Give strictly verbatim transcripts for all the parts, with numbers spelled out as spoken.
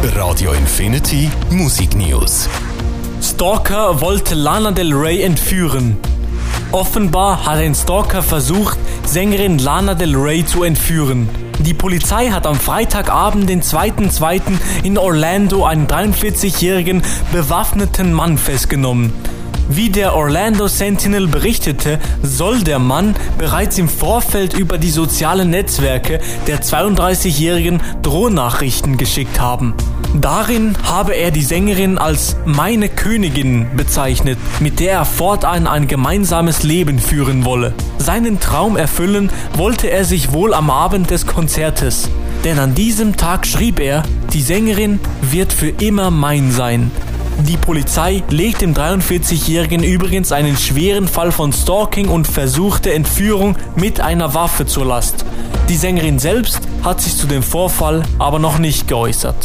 Radio Infinity Musiknews. Stalker wollte Lana Del Rey entführen. Offenbar hat ein Stalker versucht, Sängerin Lana Del Rey zu entführen. Die Polizei hat am Freitagabend, den zweiten zweiten in Orlando einen dreiundvierzigjährigen bewaffneten Mann festgenommen. Wie der Orlando Sentinel berichtete, soll der Mann bereits im Vorfeld über die sozialen Netzwerke der zweiunddreißigjährigen Drohnachrichten geschickt haben. Darin habe er die Sängerin als meine Königin bezeichnet, mit der er fortan ein gemeinsames Leben führen wolle. Seinen Traum erfüllen wollte er sich wohl am Abend des Konzertes. Denn an diesem Tag schrieb er, die Sängerin wird für immer mein sein. Die Polizei legt dem dreiundvierzigjährigen übrigens einen schweren Fall von Stalking und versuchte Entführung mit einer Waffe zur Last. Die Sängerin selbst hat sich zu dem Vorfall aber noch nicht geäußert.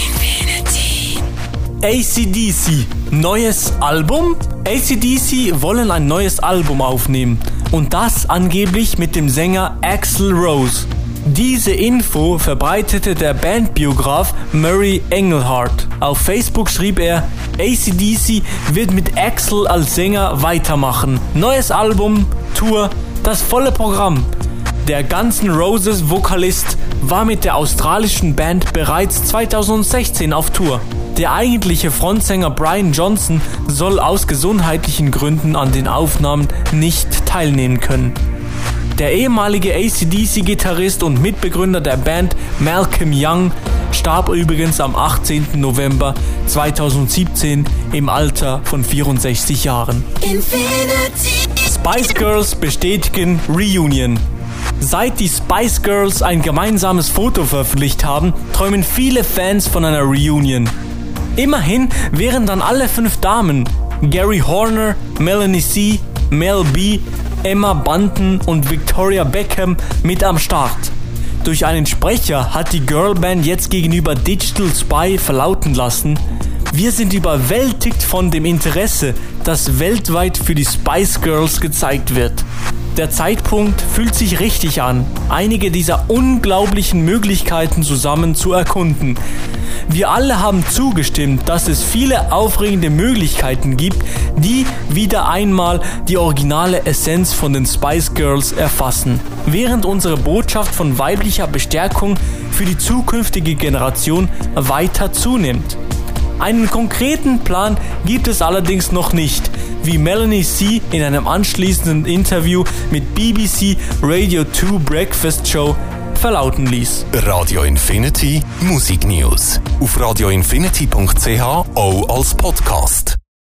A C D C, neues Album? A C D C wollen ein neues Album aufnehmen und das angeblich mit dem Sänger Axl Rose. Diese Info verbreitete der Bandbiograf Murray Engelhardt. Auf Facebook schrieb er, A C D C wird mit Axl als Sänger weitermachen. Neues Album, Tour, das volle Programm. Der Guns N' Roses Vokalist war mit der australischen Band bereits zweitausendsechzehn auf Tour. Der eigentliche Frontsänger Brian Johnson soll aus gesundheitlichen Gründen an den Aufnahmen nicht teilnehmen können. Der ehemalige A C D C-Gitarrist und Mitbegründer der Band Malcolm Young starb übrigens am achtzehnten November zweitausendsiebzehn im Alter von vierundsechzig Jahren. Infinity. Spice Girls bestätigen Reunion. Seit die Spice Girls ein gemeinsames Foto veröffentlicht haben, träumen viele Fans von einer Reunion. Immerhin wären dann alle fünf Damen, Gary Horner, Melanie C., Mel B., Emma Bunton und Victoria Beckham, mit am Start. Durch einen Sprecher hat die Girlband jetzt gegenüber Digital Spy verlauten lassen: Wir sind überwältigt von dem Interesse, das weltweit für die Spice Girls gezeigt wird. Der Zeitpunkt fühlt sich richtig an, einige dieser unglaublichen Möglichkeiten zusammen zu erkunden. Wir alle haben zugestimmt, dass es viele aufregende Möglichkeiten gibt, die wieder einmal die originale Essenz von den Spice Girls erfassen, während unsere Botschaft von weiblicher Bestärkung für die zukünftige Generation weiter zunimmt. Einen konkreten Plan gibt es allerdings noch nicht, wie Melanie C. in einem anschließenden Interview mit B B C Radio zwei Breakfast Show verlauten ließ. Radio Infinity Musiknews auf radio infinity punkt c h auch als Podcast.